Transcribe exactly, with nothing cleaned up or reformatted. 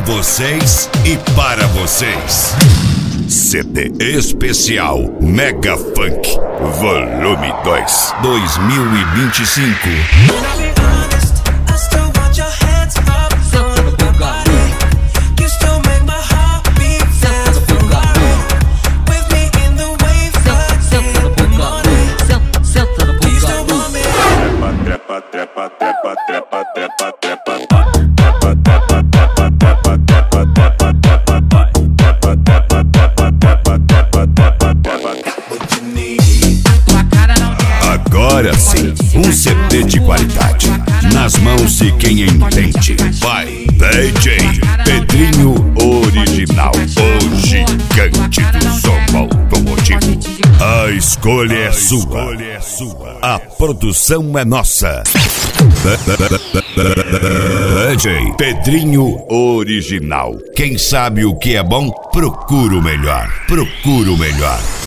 vocês e para vocês. C D especial Mega Funk Volume dois dois mil e vinte e cinco. Trepa, trepa, trepa, trepa, trepa, trepa. Agora sim, um C D de qualidade nas mãos de quem entende. Vai, D J Pedrinho Original, o gigante do som automotivo. A escolha é sua, a produção é nossa. D J Pedrinho Original. Quem sabe o que é bom, procura o melhor. Procura o melhor.